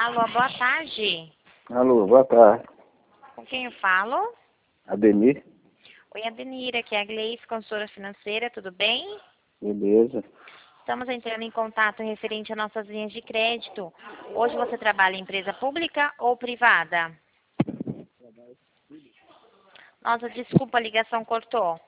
Alô, boa tarde. Alô, boa tarde. Com quem eu falo? Ademir? Oi, Adenir, aqui é a Gleice, consultora financeira, tudo bem? Beleza. Estamos entrando em contato referente a nossas linhas de crédito. Hoje você trabalha em empresa pública ou privada? Nossa, desculpa, a ligação cortou.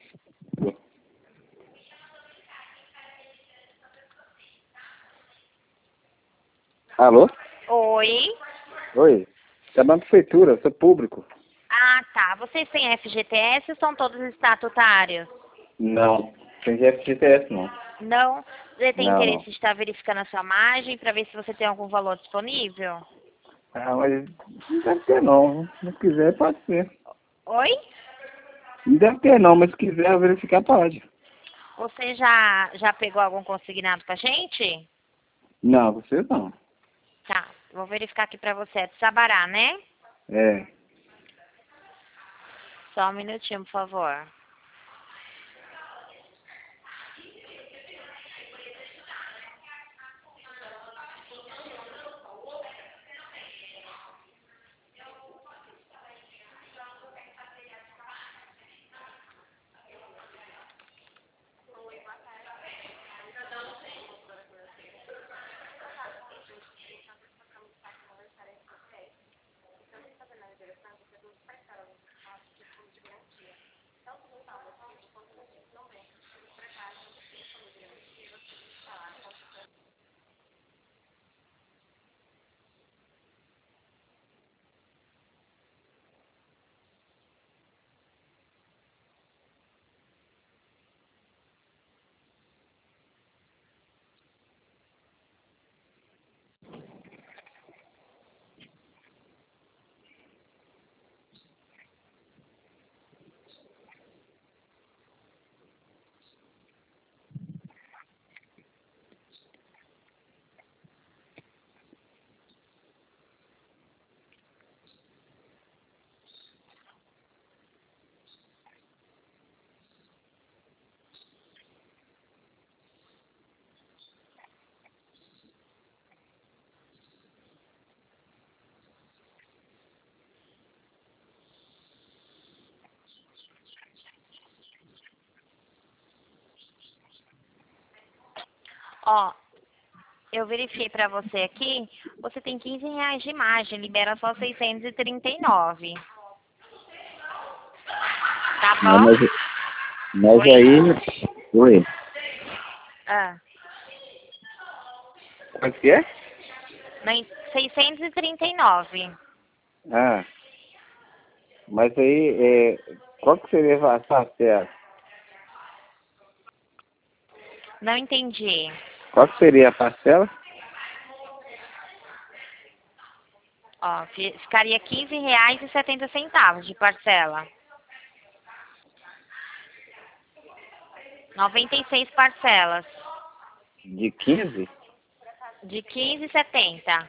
Alô? Oi? Oi. Trabalho na prefeitura, sou público. Ah, tá. Vocês têm FGTS ou são todos estatutários? Não. Tem FGTS não. Não? Você tem Não, interesse não. em estar verificando a sua margem para ver se você tem algum valor disponível? Ah, mas não deve ter não. Se quiser, pode ser. Oi? Não deve ter não, mas se quiser verificar, pode. Você já pegou algum consignado com a gente? Não, você não. Tá, vou verificar aqui pra você. É de Sabará, né? É. Só um minutinho, por favor. Ó, eu verifiquei pra você aqui. Você tem R$ 15 de margem. Libera só 639. Tá Não, bom? mas Oi? aí... Oi. Ah, Quanto que é? 639. Ah. Mas aí, qual que seria a parcela? Não entendi. Qual que seria a parcela? Ó, ficaria R$ 15,70 de parcela. 96 parcelas. De 15? De 15,70.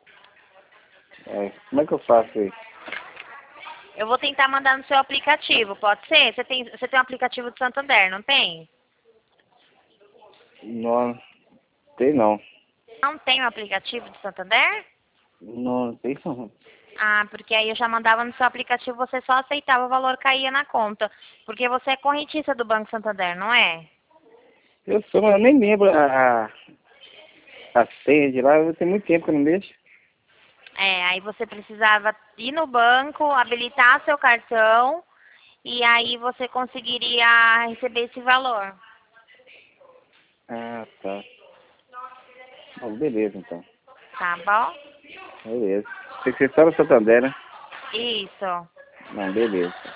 Como é que eu faço aí? Eu vou tentar mandar no seu aplicativo, pode ser? Você tem um aplicativo do Santander, não tem? Não, tem não. Não tem um aplicativo do Santander? Não, tem não. Ah, porque aí eu já mandava no seu aplicativo, você só aceitava, o valor caía na conta. Porque você é correntista do Banco Santander, não é? Eu sou, mas eu nem lembro a senha de lá, tem muito tempo que eu não mexo. É, aí você precisava ir no banco, habilitar seu cartão e aí você conseguiria receber esse valor. Ah, tá. Bom, beleza então. Tá bom? Beleza. Tem que ser só no Santander, né? Isso. Não, beleza.